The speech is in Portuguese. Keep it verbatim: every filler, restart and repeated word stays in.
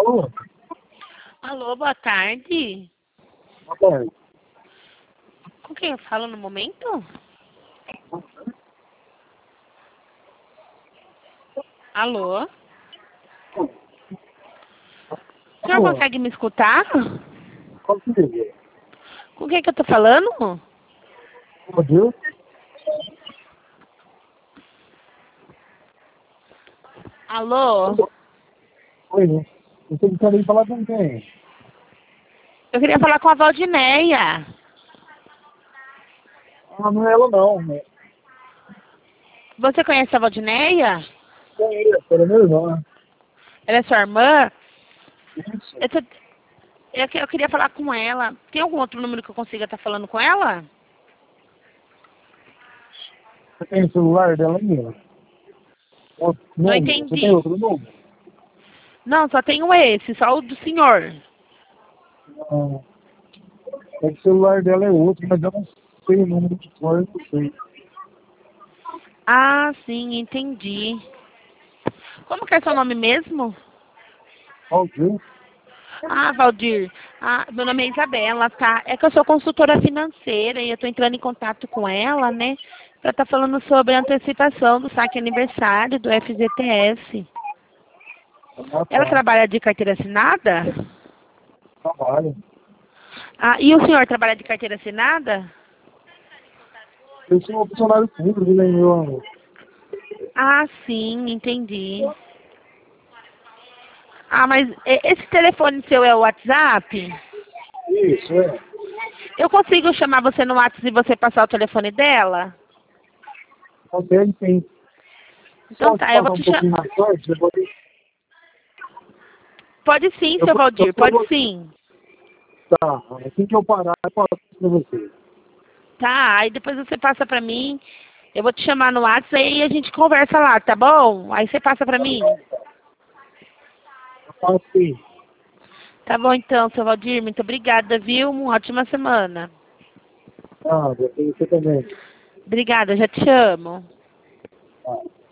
Alô? Alô, boa tarde. Boa tarde. Com quem eu falo no momento? Alô? O senhor Alô? consegue me escutar? Qual que é? Com quem que eu tô falando? Meu Deus. Alô? Oi, né? Você gostaria de falar com quem? Eu queria falar com a Valdineia. Ah, não é ela não, né? Você conhece a Valdineia? Conheço, era meu irmão. Ela é sua irmã? Isso. Eu, tô... eu, que- eu queria falar com ela. Tem algum outro número que eu consiga estar falando com ela? Você tem o celular dela aí? Outro Não número? Você tem entendi. outro número? Não, só tenho esse, só o do senhor. Não. É que o celular dela é outro, mas eu não sei o número de cor, eu não sei. Ah, sim, entendi. Como que é seu nome mesmo? Qual que é? Ah, Valdir, ah, meu nome é Isabela, tá? É que eu sou consultora financeira e eu tô entrando em contato com ela, né? Pra estar falando sobre a antecipação do saque aniversário do F G T S. Ah, Ela tá. trabalha de carteira assinada? Trabalho. Ah, e o senhor trabalha de carteira assinada? Eu sou funcionário público, né, meu amor? Ah, sim, entendi. Ah, mas e- esse telefone seu é o WhatsApp? Isso, é. Eu consigo chamar você no WhatsApp e você passar o telefone dela? Consegue sim. Então Só te tá, eu vou passar um te chamar. pouquinho mais tarde, eu vou ter... Pode sim, Eu seu vou, eu Valdir, só pode vou... sim. Tá, assim que eu parar, eu passo pra você. Tá, aí depois você passa pra mim. Eu vou te chamar no WhatsApp e a gente conversa lá, tá bom? Aí você passa pra mim. Eu passo sim. Tá bom então, seu Valdir. Muito obrigada, viu? Uma ótima semana. Ah, você, você também. Obrigada, já te chamo. Tá.